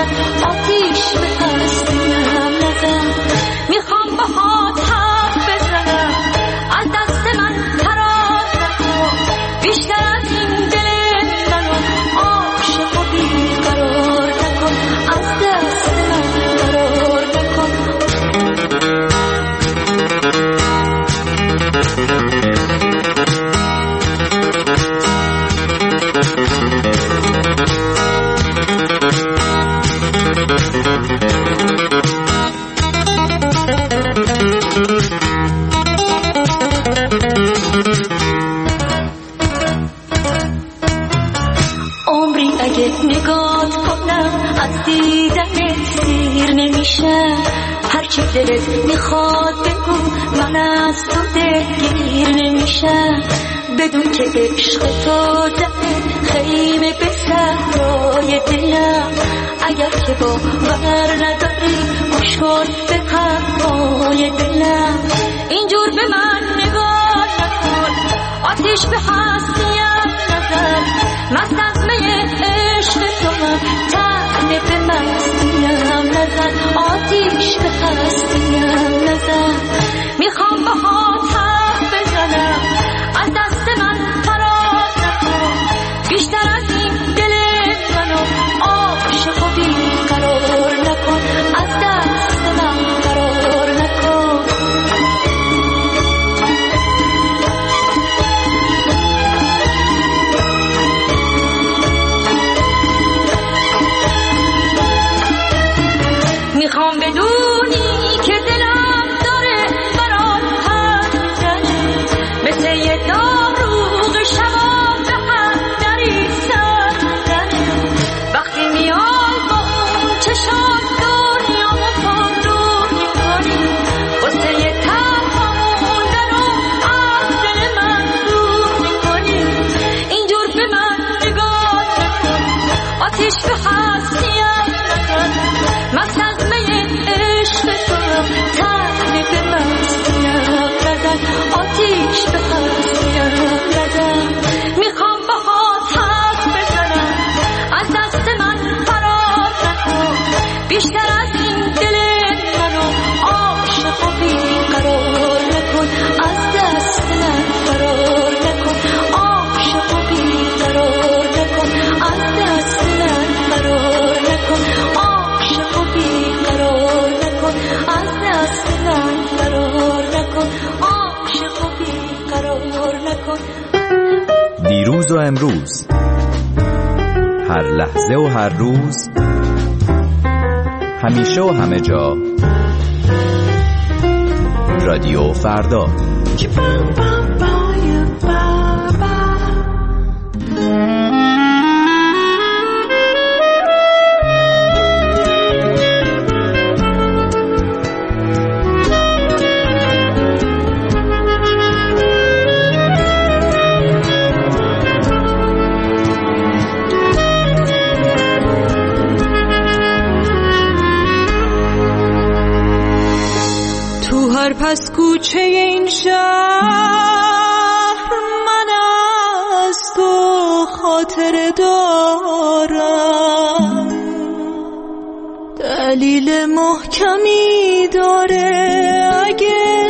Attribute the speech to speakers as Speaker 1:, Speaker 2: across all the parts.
Speaker 1: نزن آتیش به پستیم نزن میخوام باهات حرف بزنم از دست من فرار نکن بیشتر از این دل منو عاشق و بیقرار نکن از دست من فرار نکن عمری اگه نگاه کنم از دیدن سیر نمیشه هرچی دلت میخواد بگو من از تو دلگیر نمیشه بدون که عشق تو زده خیمه به صحرای دلم اگر که باور نداری گوش کن به حرفای دلم اینجور به من نگاه نکن آتیش به هستیم نزن مست از می عشق تو من تنه به مستیم نزن آتیش به هستیم نزن میخوام باهات حرف بزنم از دست من فرار نکن بیشتر از این دل منو عاشق و بیقرار نکن از دست من فرار نکن میخوام بدونی که دلم داره برات حرف میزنه مثل یه داروغ شبا به هم نریزن میزنه وقتی میای با اون چشات دنیامو پررو میکنی واسه یه تنها موندن و از دل من دور میکنی اینجور به من نگاه نکن آتیش به هستیم نزن مست از می عشق تو تنه به مستیم نزن آتیش به هستیم نزن میخوام باهات حرف بزنم از دست من فرار نکن بیشتر از این دل منو عاشق و بیقرار نکن از دست من فرار نکن عاشق و بیقرار نکن از دست من فرار نکن عاشق و بیقرار نکن از دست من فرار نکن عاشق و بیقرار نکن
Speaker 2: دیروز و امروز هر لحظه و هر روز همیشه و همه جا رادیو فردا
Speaker 3: هر پس کوچه این شهر من از تو خاطر دارم دلیل محکمی داره اگه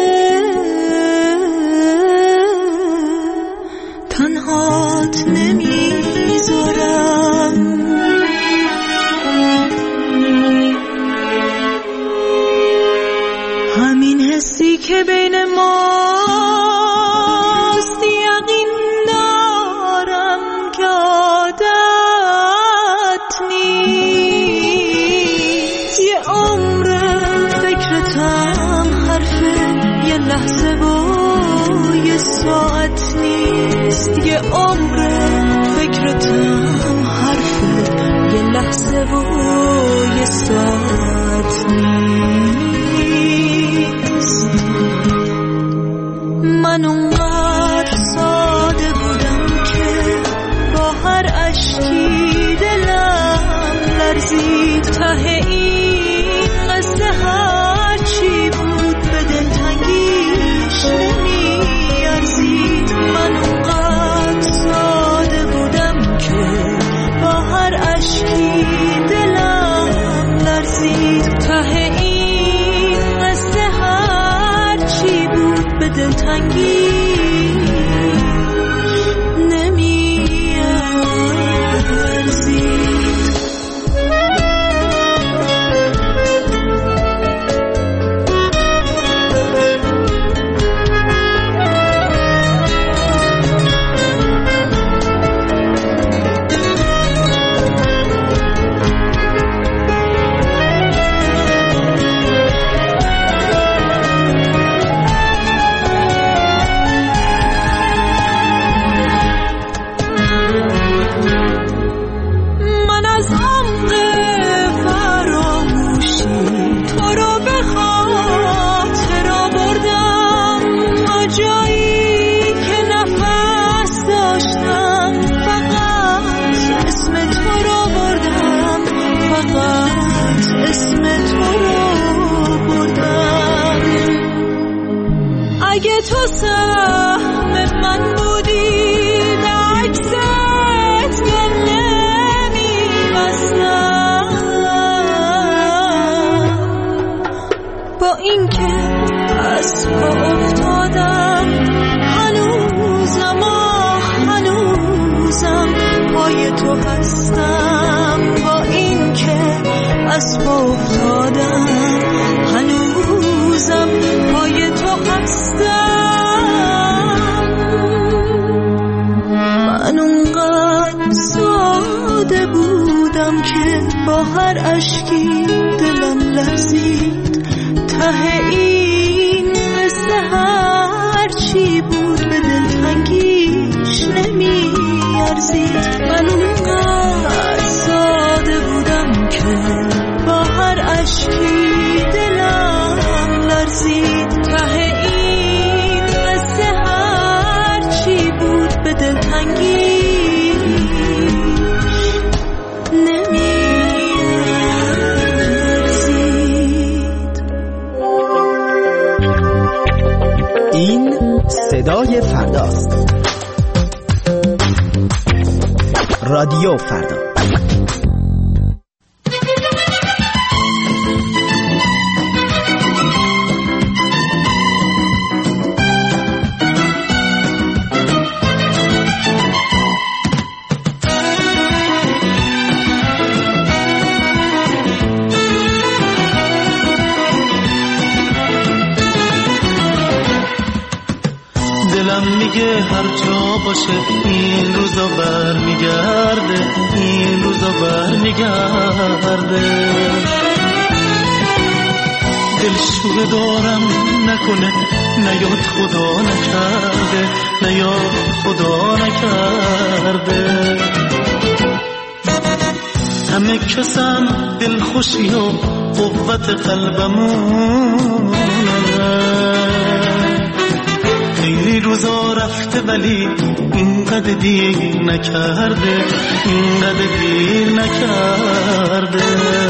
Speaker 3: تنهات نمیذارم همین حسی که بین ماست یقین دارم که عادت نیست یه عمر فکرتم حرفه یه لحظه و یه ساعت نیست یه عمر فکرتم حرفه یه لحظه و یه ساعت نیست من اونقدر ساده بودم که با هر اشکی دلم لرزید ته این قصه هرچی بود به دلتنگیش نمیارزید من اونقدر ساده بودم که با هر اشکی دلم دلتنگی اگه تو سهم من بودی در عکست دل نمی‌بستم با این که از پا افتادم هنوزم پای تو هستم با این که از پا افتادم هنوزم پای تو هستم من اونقدر ساده بودم که با هر اشکی دلم لرزید ته این قصه هر چی بود به دلتنگیش نمیارزید من اونقدر ساده بودم که با هر اشکی دلم لرزید ته این قصه هر چی بود به دلتنگی نمیارزید.
Speaker 4: این صدای فرداست. رادیو فردا.
Speaker 5: دلم میگه هر جا باشه این روزا برمیگرده این روزا برمیگرده دلشوره دارم نکنه نیاد خدا نکرده نیاد خدا نکرده همه کسم دلخوشی و قوت قلبمونه خیلی روزا رفته ولی اینقدر دیر نکرده اینقدر دیر نکرده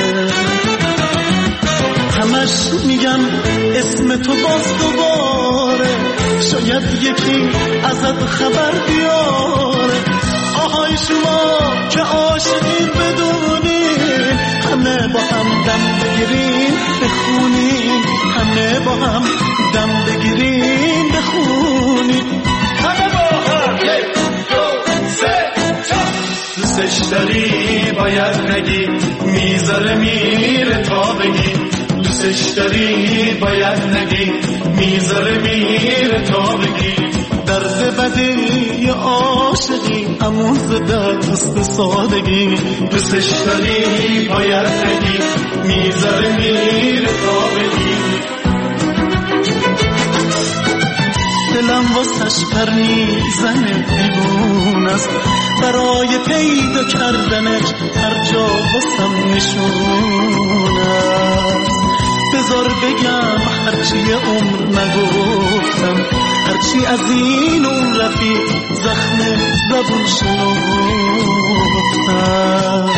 Speaker 5: همش میگم اسم تو باز دوباره شاید یکی ازت خبر بیاره آهای شما که عاشقین بدونین همه با هم دم بگیرین بخونین همه با هم دم بگیرین بخونین همه با هم یک دو سه چهار دوستش داری باید نگی میذاره میره تا بگی دوستش داری باید نگی میذاره میره تا بگی درد بدی عاشقی همون زده دوست سادگی دوستش داری باید نگی میذاره میره تا بگی دلم واسش پر میزنه دیوون است برای پیدا کردنش هر جا واسم نشون است بذار بگم هرچی عمر نگفتم هرچی از این اون رفیق زخم زبون شنفتم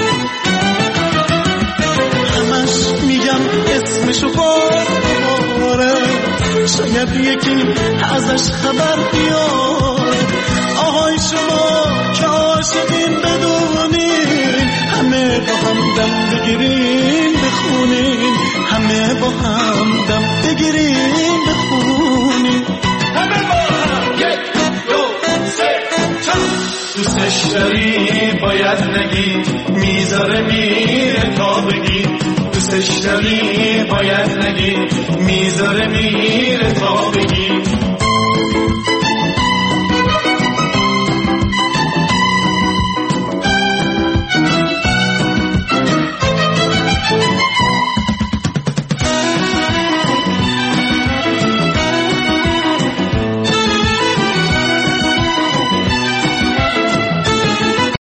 Speaker 5: همش میگم اسمشو باره شاید یکی ازش خبر بیاره آهای شما که عاشقین بدونین همه با هم دم بگیرین بخونین همه با هم دم بگیرین بخونین داری باید نگی، میذاره میره تا بگی. دوستش داری باید نگی، میذاره میره تا بگی.